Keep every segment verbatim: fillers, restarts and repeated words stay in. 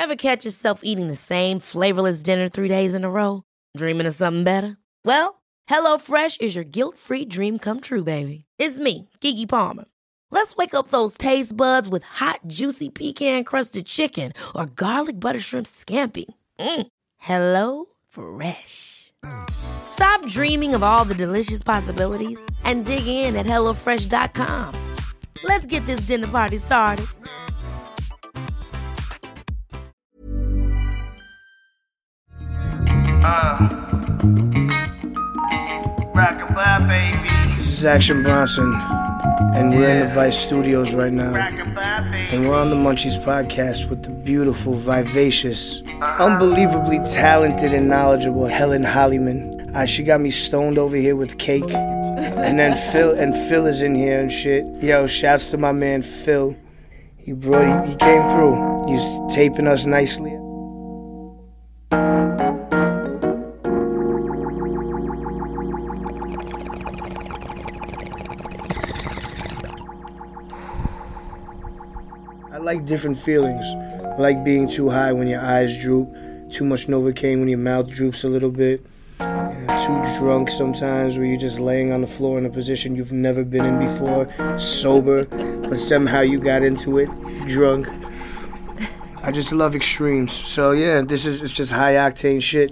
Ever catch yourself eating the same flavorless dinner three days in a row? Dreaming of something better? Well, HelloFresh is your guilt-free dream come true, baby. It's me, Keke Palmer. Let's wake up those taste buds with hot, juicy pecan-crusted chicken or garlic butter shrimp scampi. Mm. Hello Fresh. Stop dreaming of all the delicious possibilities and dig in at hello fresh dot com. Let's get this dinner party started. Uh, rock-a-bye, baby. This is Action Bronson, and we're in the Vice Studios right now. And we're on the Munchies podcast with the beautiful, vivacious, unbelievably talented and knowledgeable Helen Hollyman. Uh, she got me stoned over here with cake. And then Phil and Phil is in here and shit. Yo, shouts to my man Phil. He brought he, he came through. He's taping us nicely. I like different feelings. I like being too high when your eyes droop, too much Novocaine when your mouth droops a little bit, and too drunk sometimes where you're just laying on the floor in a position you've never been in before, sober, but somehow you got into it, drunk. I just love extremes. So yeah, this is it's just high octane shit.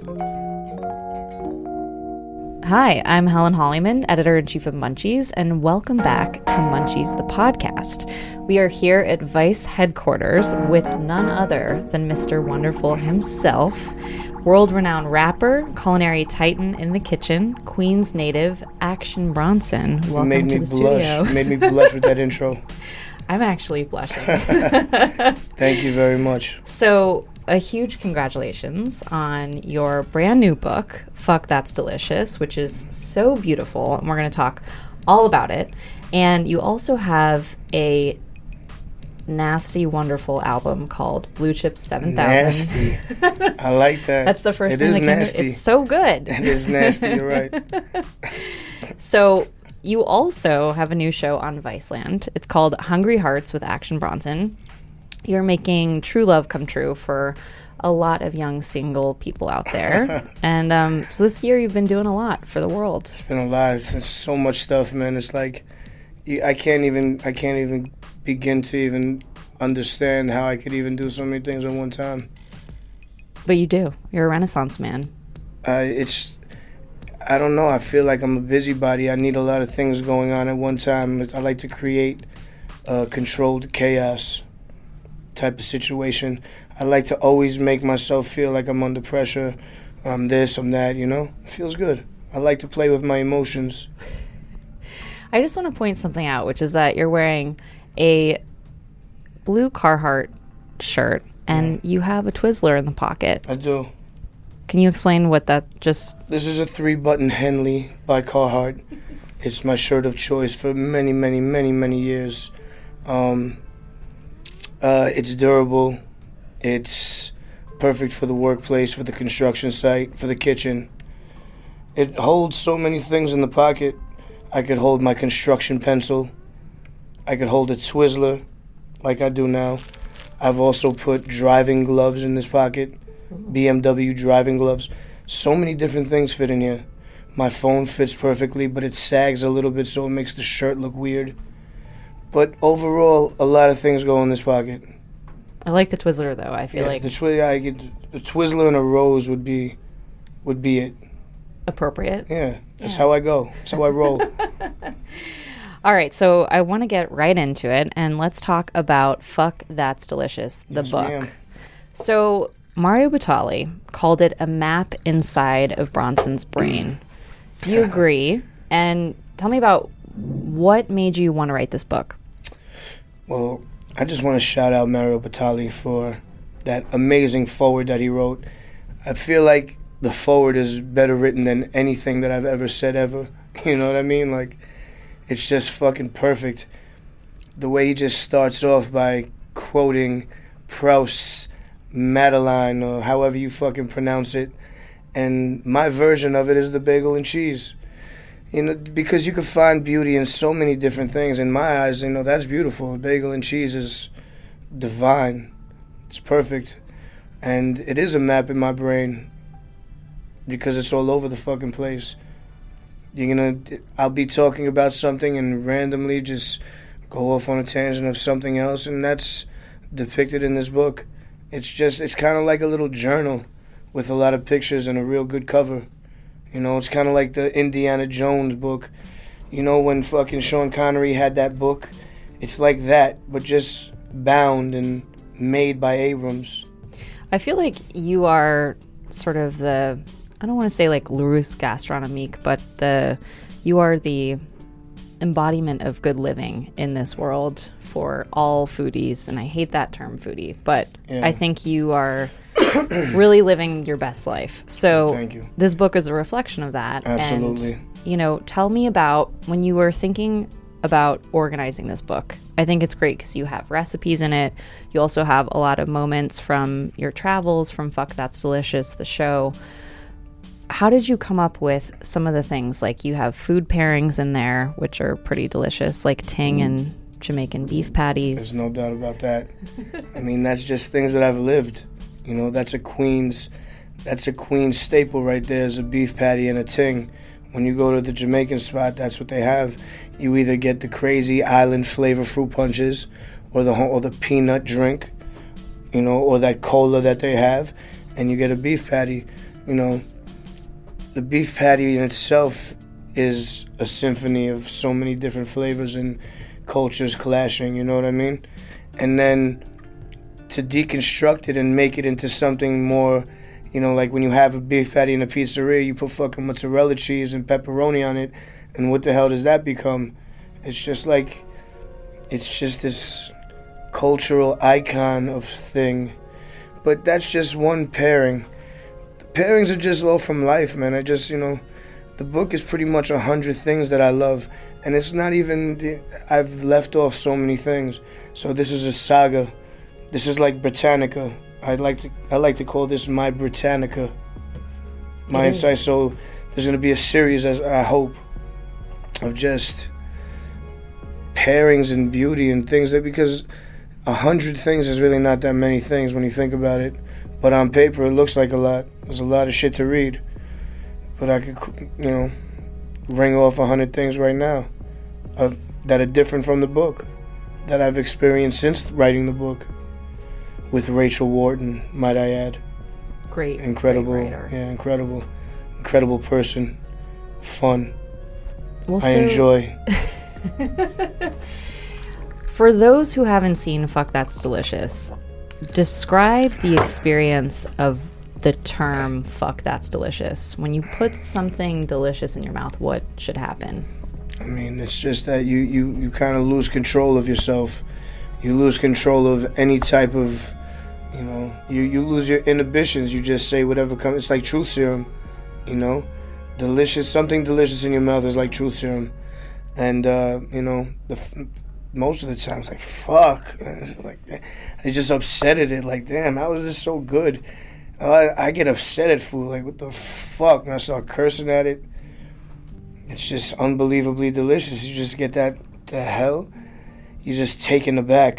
Hi, I'm Helen Hollyman, editor-in-chief of Munchies, and welcome back to Munchies the podcast. We are here at Vice headquarters with none other than Mister Wonderful himself, world-renowned rapper, culinary titan in the kitchen, Queens native, Action Bronson. Welcome made to me the blush. studio. Made me blush with that intro. I'm actually blushing. Thank you very much. So, a huge congratulations on your brand new book, Fuck That's Delicious, which is so beautiful, and we're going to talk all about it. And you also have a nasty, wonderful album called Blue Chips seven thousand. Nasty. I like that. That's the first it thing is that came nasty. to It's so good. It is nasty, you're right. So you also have a new show on Viceland. It's called Hungry Hearts with Action Bronson. You're making true love come true for a lot of young single people out there. and um, so this year you've been doing a lot for the world. It's been a lot. It's, it's so much stuff, man. It's like you- I can't even I can't even begin to even understand how I could even do so many things at one time. But you do. You're a Renaissance man. Uh, it's I don't know. I feel like I'm a busybody. I need a lot of things going on at one time. I like to create uh, controlled chaos type of situation. I like to always make myself feel like I'm under pressure. I'm this, I'm that, you know? It feels good. I like to play with my emotions. I just want to point something out, which is that you're wearing a blue Carhartt shirt and Yeah. you have a Twizzler in the pocket. I do. Can you explain what that just... This is a three-button Henley by Carhartt. It's my shirt of choice for many, many, many, many years. Um... Uh, it's durable. It's perfect for the workplace, for the construction site, for the kitchen. It holds so many things in the pocket. I could hold my construction pencil. I could hold a Twizzler, like I do now. I've also put driving gloves in this pocket, B M W driving gloves. So many different things fit in here. My phone fits perfectly, but it sags a little bit so it makes the shirt look weird. But overall, a lot of things go in this pocket. I like the Twizzler, though. I feel Yeah, like... the, twi- I get, the Twizzler and a rose would be would be it. appropriate. Yeah, that's Yeah. how I go. That's how I roll. All right, so I want to get right into it, and let's talk about Fuck That's Delicious, the Yes, book. ma'am. So Mario Batali called it a map inside of Bronson's brain. Do you agree? And tell me about what made you want to write this book? Well, I just want to shout out Mario Batali for that amazing foreword that he wrote. I feel like the foreword is better written than anything that I've ever said ever. You know what I mean? Like, it's just fucking perfect. The way he just starts off by quoting Proust's Madeline, or however you fucking pronounce it. And my version of it is the bagel and cheese. You know, because you can find beauty in so many different things. In my eyes, you know, that's beautiful. Bagel and cheese is divine. It's perfect. And it is a map in my brain because it's all over the fucking place. You're gonna, I'll be talking about something and randomly just go off on a tangent of something else, and that's depicted in this book. It's just, it's kind of like a little journal with a lot of pictures and a real good cover. You know, it's kind of like the Indiana Jones book. You know, when fucking Sean Connery had that book? It's like that, but just bound and made by Abrams. I feel like you are sort of the, I don't want to say like Larousse gastronomique, but the you are the embodiment of good living in this world for all foodies. And I hate that term foodie, but yeah. I think you are really living your best life. So Thank you. This book is a reflection of that. Absolutely. And, you know, tell me about when you were thinking about organizing this book. I think it's great because you have recipes in it. You also have a lot of moments from your travels, from Fuck That's Delicious, the show. How did you come up with some of the things? Like you have food pairings in there, which are pretty delicious, like ting and Jamaican beef patties. There's no doubt about that. I mean, that's just things that I've lived. You know, that's a Queens, that's a Queens staple right there, is a beef patty and a ting. When you go to the Jamaican spot, that's what they have. You either get the crazy island flavor fruit punches, or the or the peanut drink, you know, or that cola that they have, and you get a beef patty. You know, the beef patty in itself is a symphony of so many different flavors and cultures clashing. You know what I mean? And then to deconstruct it and make it into something more. You know, like when you have a beef patty in a pizzeria, you put fucking mozzarella cheese and pepperoni on it, and what the hell does that become? It's just like, it's just this cultural icon of thing. But that's just one pairing. The pairings are just all from life, man. I just, you know, the book is pretty much a hundred things that I love, and it's not even, I've left off so many things. So this is a saga. This is like Britannica. I'd like to. I like to call this my Britannica. My insight. So there's gonna be a series, as I hope, of just pairings and beauty and things that, because a hundred things is really not that many things when you think about it. But on paper, it looks like a lot. There's a lot of shit to read. But I could, you know, ring off a hundred things right now uh, that are different from the book, that I've experienced since writing the book. With Rachel Wharton, might I add. Great. Incredible. Great writer. Yeah, incredible. Incredible person. Fun. Well, I so, enjoy. For those who haven't seen Fuck That's Delicious, describe the experience of the term Fuck That's Delicious. When you put something delicious in your mouth, what should happen? I mean, it's just that you, you, you kind of lose control of yourself. You lose control of any type of, you know, you, you lose your inhibitions. You just say whatever comes. It's like truth serum, you know. Delicious, something delicious in your mouth is like truth serum. And, uh, you know, the most of the time it's like, fuck. It's like, I just upset at it. Like, damn, how is this so good? I, I get upset at food. Like, what the fuck? And I start cursing at it. It's just unbelievably delicious. You just get that, the hell? You're just taken aback.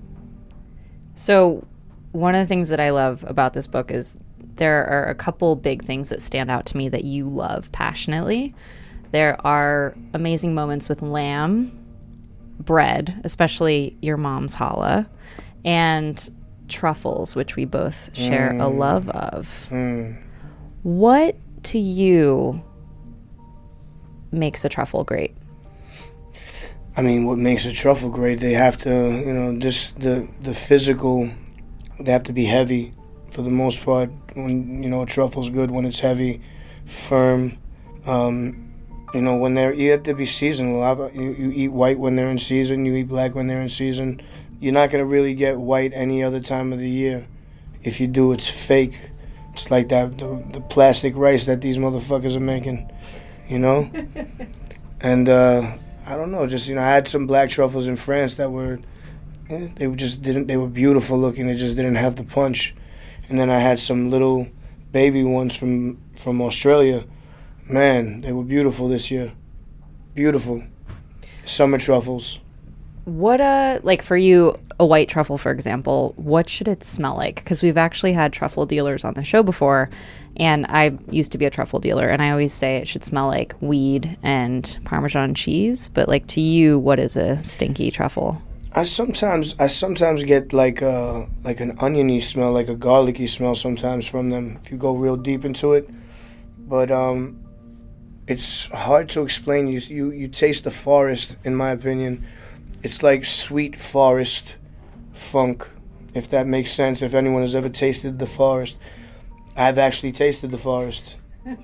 So one of the things that I love about this book is there are a couple big things that stand out to me that you love passionately. There are amazing moments with lamb, bread, especially your mom's challah, and truffles, which we both share mm. a love of. Mm. What to you makes a truffle great? I mean, what makes a truffle great, they have to, you know, just the the physical, they have to be heavy for the most part. When, you know, a truffle's good when it's heavy, firm. Um, you know, when they're, you have to be seasonal. You, you eat white when they're in season, you eat black when they're in season. You're not going to really get white any other time of the year. If you do, it's fake. It's like that, the, the plastic rice that these motherfuckers are making, you know? And, uh... I don't know, just, you know, I had some black truffles in France that were, eh, they were just didn't, they were beautiful looking, they just didn't have the punch. And then I had some little baby ones from, from Australia. Man, they were beautiful this year. Beautiful. Summer truffles. What, uh, like for you, a white truffle, for example, what should it smell like? Because we've actually had truffle dealers on the show before, and I used to be a truffle dealer, and I always say it should smell like weed and Parmesan cheese. But like to you, what is a stinky truffle? I sometimes I sometimes get like a, like an oniony smell, like a garlicky smell sometimes from them if you go real deep into it. But um, it's hard to explain. You you you taste the forest, in my opinion. It's like sweet forest funk, if that makes sense. If anyone has ever tasted the forest, I've actually tasted the forest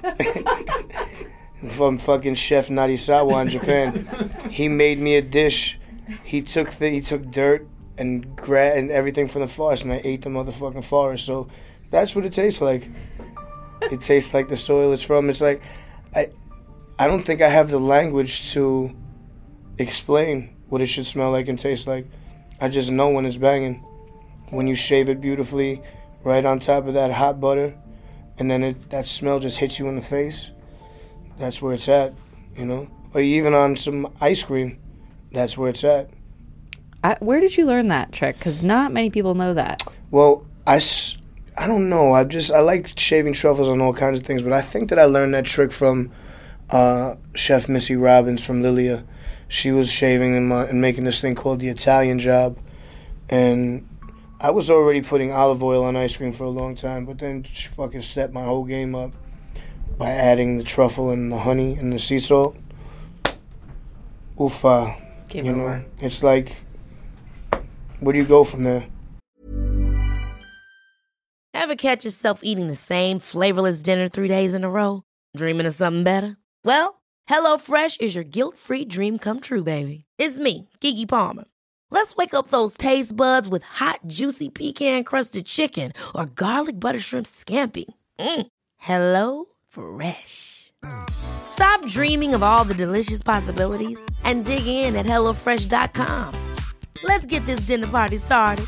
from fucking Chef Narisawa in Japan. He made me a dish. He took the, he took dirt and gra- and everything from the forest, and I ate the motherfucking forest. So that's what it tastes like. It tastes like the soil it's from. It's like I, I don't think I have the language to explain what it should smell like and taste like. I just know when it's banging. When you shave it beautifully, right on top of that hot butter, and then it, that smell just hits you in the face. That's where it's at, you know. Or even on some ice cream. That's where it's at. I, where did you learn that trick? Because not many people know that. Well, I, I don't know. I just I like shaving truffles on all kinds of things, but I think that I learned that trick from uh, Chef Missy Robbins from Lilia. She was shaving and, my, and making this thing called the Italian job, and I was already putting olive oil on ice cream for a long time, but then she fucking set my whole game up by adding the truffle and the honey and the sea salt. Oofa. Game you over. know, it's like, where do you go from there? Ever catch yourself eating the same flavorless dinner three days in a row? Dreaming of something better? Well, HelloFresh is your guilt-free dream come true, baby. It's me, Keke Palmer. Let's wake up those taste buds with hot, juicy pecan-crusted chicken or garlic butter shrimp scampi. Mm. Hello Fresh. Stop dreaming of all the delicious possibilities and dig in at hello fresh dot com. Let's get this dinner party started.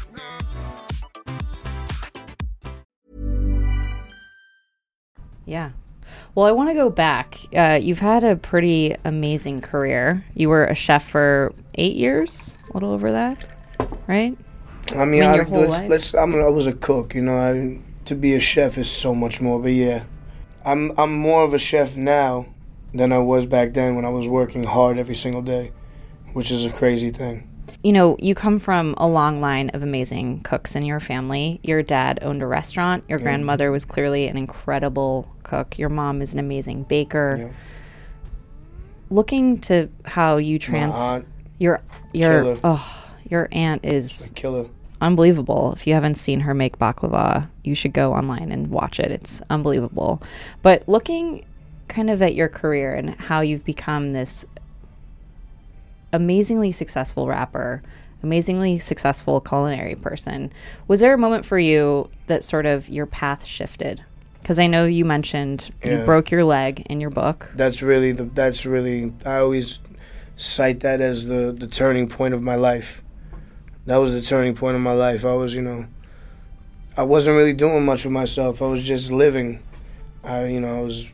Yeah. Well, I want to go back. Uh, you've had a pretty amazing career. You were a chef for eight years, a little over that, right? I mean, I mean, I, your whole let's, life? let's, I'm, I was a cook, you know. I, to be a chef is so much more, but yeah. I'm I'm more of a chef now than I was back then when I was working hard every single day, which is a crazy thing. You know, you come from a long line of amazing cooks in your family. Your dad owned a restaurant. Your Yeah. grandmother was clearly an incredible cook. Your mom is an amazing baker. Yeah. Looking to how you trans... My aunt, your your killer. oh, your aunt is a killer. unbelievable. If you haven't seen her make baklava, you should go online and watch it. It's unbelievable. But looking kind of at your career and how you've become this amazingly successful rapper, amazingly successful culinary person, was there a moment for you that sort of your path shifted? Because I know you mentioned you Yeah. broke your leg in your book. That's really the. That's really. I always cite that as the the turning point of my life. That was the turning point of my life. I was, you know, I wasn't really doing much with myself. I was just living. I, you know, I was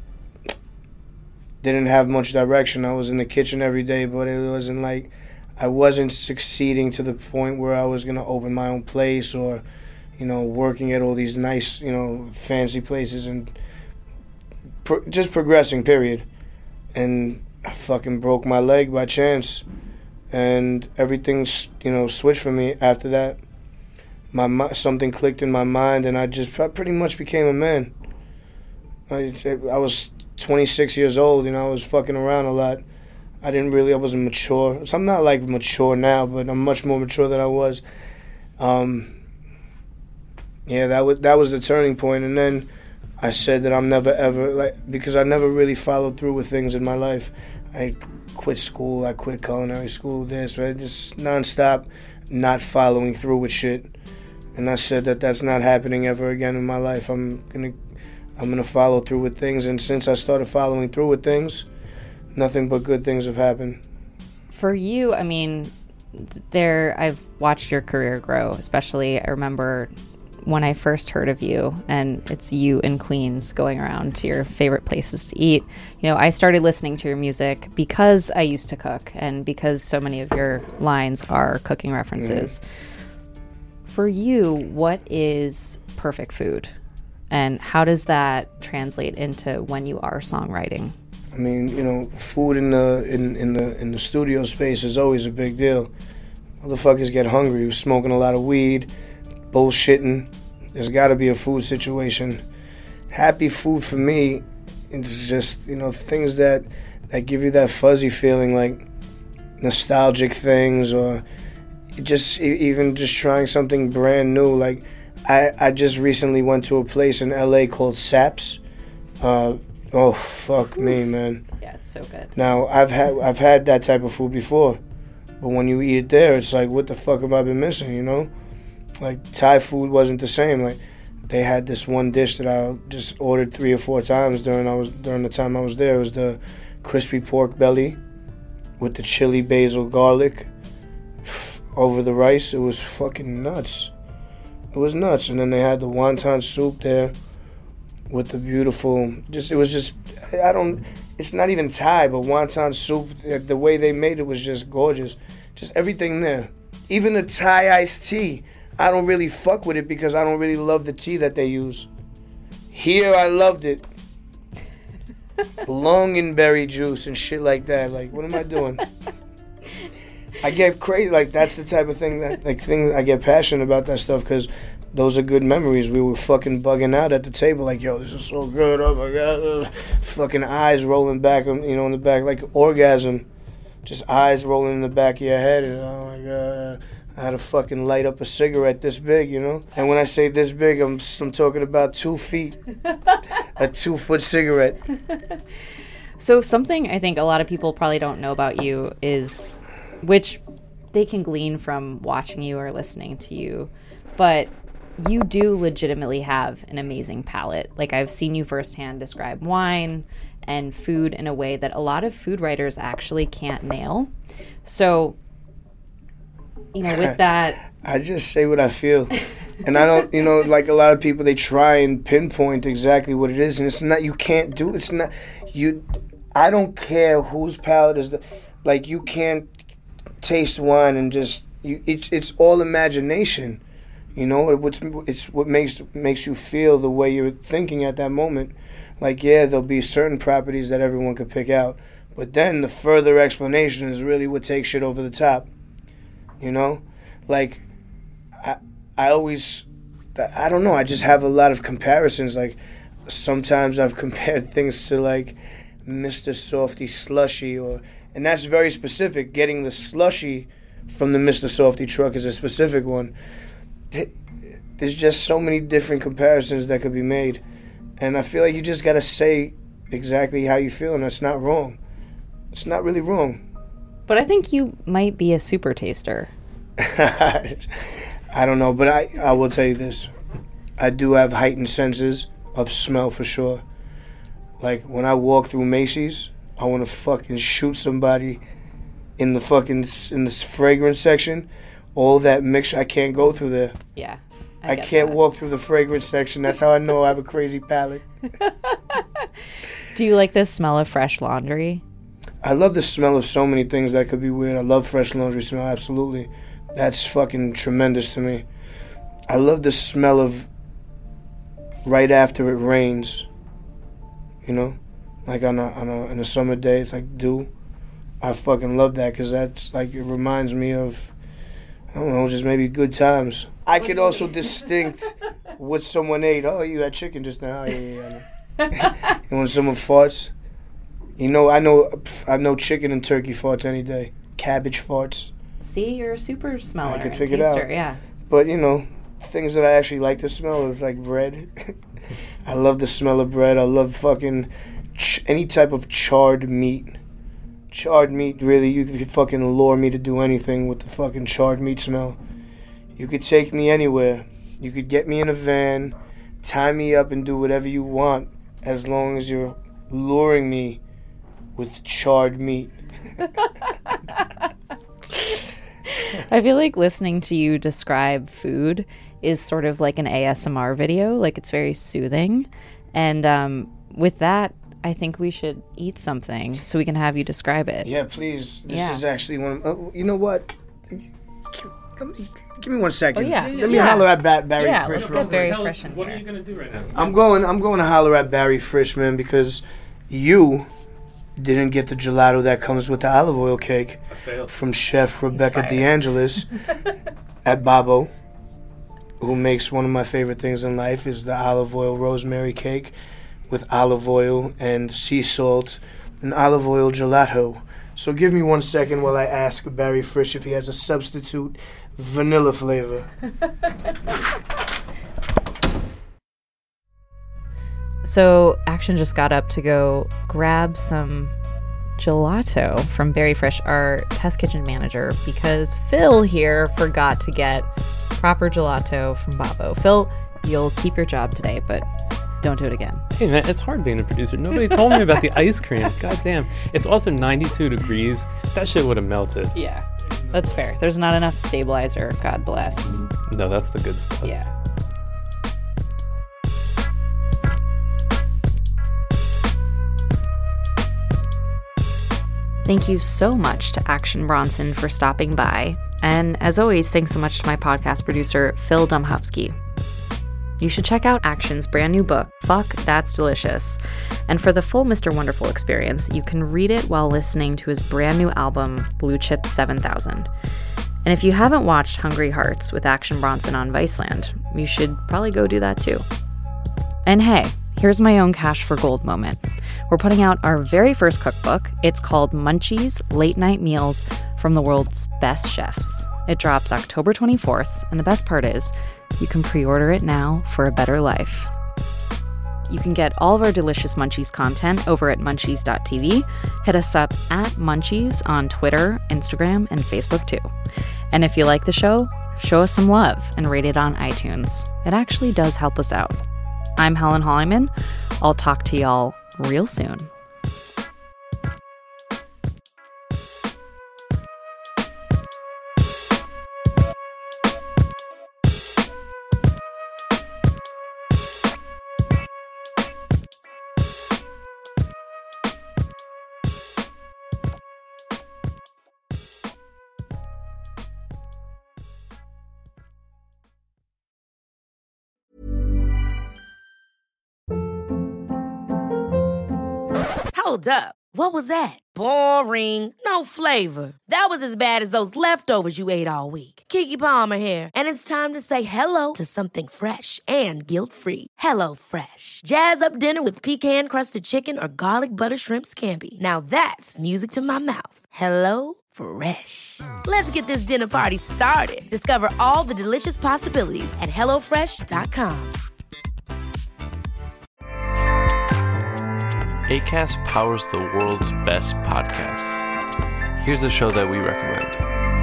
didn't have much direction. I was in the kitchen every day, but it wasn't like I wasn't succeeding to the point where I was gonna open my own place or, you know, working at all these nice, you know, fancy places and pro- just progressing. Period. And I fucking broke my leg by chance. And everything, you know, switched for me after that. My mi- something clicked in my mind, and I just I pretty much became a man. I, I was twenty-six years old, you know, I was fucking around a lot. I didn't really, I wasn't mature. So I'm not like mature now, but I'm much more mature than I was. Um, yeah, that was that was the turning point, and then I said that I'm never ever like because I never really followed through with things in my life. I quit school, I quit culinary school, this, right? Just nonstop, not following through with shit. And I said that that's not happening ever again in my life. I'm gonna, I'm gonna follow through with things. And since I started following through with things, nothing but good things have happened. For you, I mean, there I've watched your career grow. Especially, I remember when I first heard of you, and it's you in Queens going around to your favorite places to eat, you know, I started listening to your music because I used to cook and because so many of your lines are cooking references. Mm. For you, what is perfect food? And how does that translate into when you are songwriting? I mean, you know, food in the in, in the in the studio space is always a big deal. Motherfuckers get hungry. We're smoking a lot of weed, bullshitting. There's got to be a food situation. Happy food for me, it's just, you know, things that that give you that fuzzy feeling, like nostalgic things, or just even just trying something brand new. Like I I just recently went to a place in L A called Saps. Uh, Oh fuck me, man! Yeah, it's so good. Now I've had I've had that type of food before, but when you eat it there, it's like, what the fuck have I been missing? You know, like Thai food wasn't the same. Like they had this one dish that I just ordered three or four times during I was during the time I was there. It was the crispy pork belly with the chili, basil, garlic over the rice. It was fucking nuts. It was nuts. And then they had the wonton soup there with the beautiful, just it was just, I don't, it's not even Thai, but wonton soup, the way they made it was just gorgeous. Just everything there. Even the Thai iced tea, I don't really fuck with it because I don't really love the tea that they use. Here I loved it. Longanberry juice and shit like that. Like, what am I doing? I get crazy, like that's the type of thing that, like thing I get passionate about that stuff because those are good memories. We were fucking bugging out at the table like, yo, this is so good, oh my God. Fucking eyes rolling back, you know, in the back, like orgasm. Just eyes rolling in the back of your head. And, oh my God. I had to fucking light up a cigarette this big, you know? And when I say this big, I'm, I'm talking about two feet. A two-foot cigarette. So something I think a lot of people probably don't know about you is, which they can glean from watching you or listening to you, but you do legitimately have an amazing palate. Like, I've seen you firsthand describe wine and food in a way that a lot of food writers actually can't nail. So, you know, with that... I just say what I feel. And I don't, you know, like a lot of people, they try and pinpoint exactly what it is. And it's not, you can't do, it's not, you, I don't care whose palate is the, like, you can't taste wine and just, you, it, it's all imagination. You know, it, what's, it's what makes makes you feel the way you're thinking at that moment. Like, yeah, there'll be certain properties that everyone could pick out, but then the further explanation is really what takes shit over the top. You know? Like, I, I always, I don't know, I just have a lot of comparisons. Like, sometimes I've compared things to, like, Mister Softee Slushy, or, and that's very specific. Getting the slushy from the Mister Softee truck is a specific one. There's just so many different comparisons that could be made, and I feel like you just gotta say exactly how you feel, and that's not wrong. It's not really wrong. But I think you might be a super taster. I don't know, but I, I will tell you this. I do have heightened senses of smell for sure. Like, when I walk through Macy's, I want to fucking shoot somebody in the fucking, in this fragrance section. All that mixture, I can't go through there. Yeah. I, I can't that. walk through the fragrance section. That's how I know I have a crazy palate. Do you like the smell of fresh laundry? I love the smell of so many things that could be weird. I love fresh laundry smell, absolutely. That's fucking tremendous to me. I love the smell of right after it rains. You know? Like on a, on a, on a summer day, it's like dew. I fucking love that because that's like, it reminds me of, I don't know, just maybe good times. I could also distinct what someone ate. Oh, you had chicken just now. Oh, yeah, yeah, yeah. And when someone farts, you know, I know I know chicken and turkey farts any day. Cabbage farts. See, you're a super smeller. I could and pick taster, it out. Yeah. But, you know, things that I actually like to smell is like bread. I love the smell of bread. I love fucking ch- any type of charred meat. Charred meat, really, you could fucking lure me to do anything with the fucking charred meat smell. You could take me anywhere. You could get me in a van, tie me up and do whatever you want as long as you're luring me with charred meat. I feel like listening to you describe food is sort of like an A S M R video. Like, it's very soothing. And um, with that, I think we should eat something so we can have you describe it. Yeah, please. This yeah. is actually one of, uh, you know what? Give me one second. Oh, yeah. Let me yeah. holler at ba- Barry yeah, Frisch. let's real get quick. Barry Frisch in What here. are you going to do right now? I'm going, I'm going to holler at Barry Frisch, man, because you didn't get the gelato that comes with the olive oil cake from Chef Rebecca DeAngelis at Babbo, who makes one of my favorite things in life, is the olive oil rosemary cake with olive oil and sea salt and olive oil gelato. So give me one second while I ask Barry Frisch if he has a substitute vanilla flavor. So Action just got up to go grab some gelato from Barry Frisch, our test kitchen manager, because Phil here forgot to get proper gelato from Babbo. Phil, you'll keep your job today, but don't do it again. Hey, man, it's hard being a producer. Nobody told me about the ice cream. God damn. It's also ninety-two degrees. That shit would have melted. Yeah, that's fair. There's not enough stabilizer. God bless. No, that's the good stuff. Yeah. Thank you so much to Action Bronson for stopping by. And as always, thanks so much to my podcast producer, Phil Domhovsky. You should check out Action's brand new book, Fuck, That's Delicious. And for the full Mister Wonderful experience, you can read it while listening to his brand new album, Blue Chip seven thousand. And if you haven't watched Hungry Hearts with Action Bronson on Viceland, you should probably go do that too. And hey, here's my own cash for gold moment. We're putting out our very first cookbook. It's called Munchies Late Night Meals from the World's Best Chefs. It drops October twenty-fourth, and the best part is, you can pre-order it now for a better life. You can get all of our delicious Munchies content over at munchies dot t v. Hit us up at Munchies on Twitter, Instagram, and Facebook too. And if you like the show, show us some love and rate it on iTunes. It actually does help us out. I'm Helen Hollyman. I'll talk to y'all real soon. Hold up. What was that? Boring. No flavor. That was as bad as those leftovers you ate all week. Keke Palmer here, and it's time to say hello to something fresh and guilt-free. Hello Fresh. Jazz up dinner with pecan-crusted chicken or garlic butter shrimp scampi. Now that's music to my mouth. Hello Fresh. Let's get this dinner party started. Discover all the delicious possibilities at hello fresh dot com. Acast powers the world's best podcasts. Here's a show that we recommend.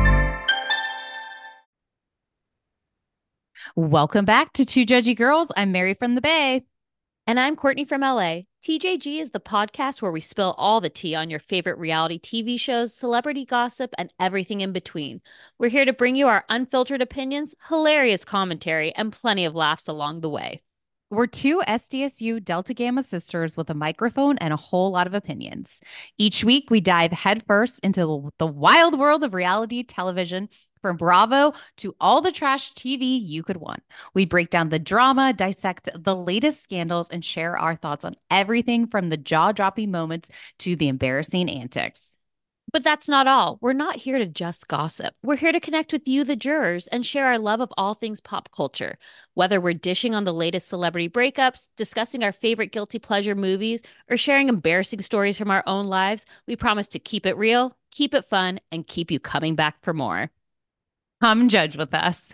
Welcome back to Two Judgy Girls. I'm Mary from the Bay. And I'm Courtney from L A. T J G is the podcast where we spill all the tea on your favorite reality T V shows, celebrity gossip, and everything in between. We're here to bring you our unfiltered opinions, hilarious commentary, and plenty of laughs along the way. We're two S D S U Delta Gamma sisters with a microphone and a whole lot of opinions. Each week, we dive headfirst into the wild world of reality television, from Bravo to all the trash T V you could want. We break down the drama, dissect the latest scandals, and share our thoughts on everything from the jaw-dropping moments to the embarrassing antics. But that's not all. We're not here to just gossip. We're here to connect with you, the jurors, and share our love of all things pop culture. Whether we're dishing on the latest celebrity breakups, discussing our favorite guilty pleasure movies, or sharing embarrassing stories from our own lives, we promise to keep it real, keep it fun, and keep you coming back for more. Come judge with us.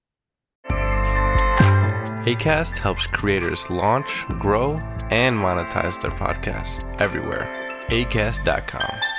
Acast helps creators launch, grow, and monetize their podcasts everywhere. acast dot com.